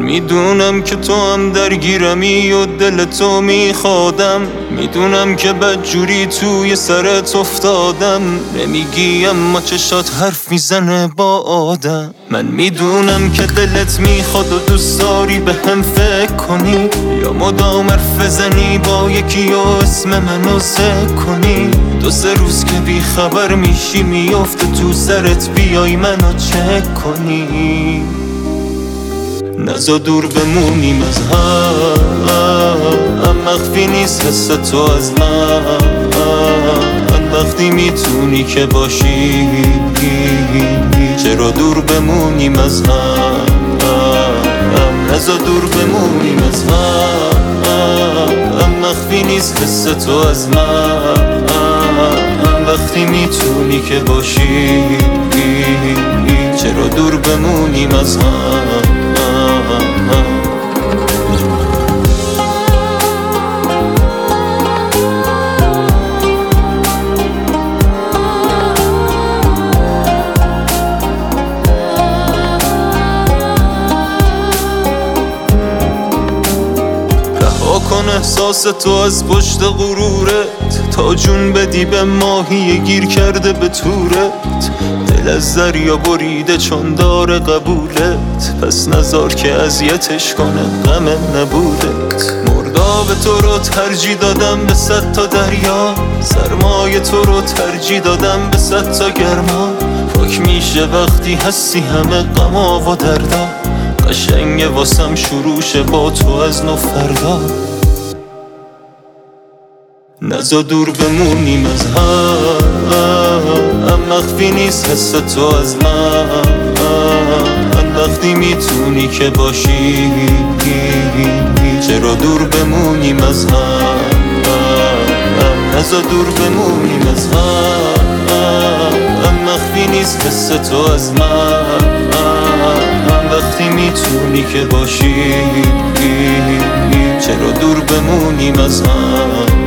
میدونم که تو هم درگیرمی و دل تو میخوادم، میدونم که بدجوری توی سرت افتادم. نمیگی اما چشات حرف میزنه با آدم. من میدونم که دلت میخواد و دوست داری به هم فکر کنی، یا مدام حرف زنی با یکی و اسم منو ذکر کنی. 2-3 روز که بی خبر میشی میافته تو سرت بیای منو چک کنی. نزا دور بمونیم از هم، مخفی نیست حس تو از من. وقتی میتونی که باشی چرا دور بمونیم از هم. نزا دور بمونیم از هم، مخفی نیست حس تو از من. وقتی میتونی که باشی چرا دور بمونیم از هم. رها کن احساس تو از پشت غرورت، تا جون بدی به ماهی گیر کرده به تورت. دل از دریا بریده چون داره قبولت، پس نذار که اذیتش کنه غم نبودت. مرداب تو رو ترجیح دادم به 100 تا دریا، سرمایه تو رو ترجیح دادم به 100 تا گرما. پاک میشه وقتی هستی همه غما و دردا، قشنگه واسم شروع با تو از نو فردا. نزا دور بمونیم از هم، مخفی نیست حس تو از من. وقتی میتونی که باشی چرا دور بمونیم از هم. نزا دور بمونیم از هم، مخفی نیست حس تو از من. وقتی میتونی که باشی چرا دور بمونیم از هم.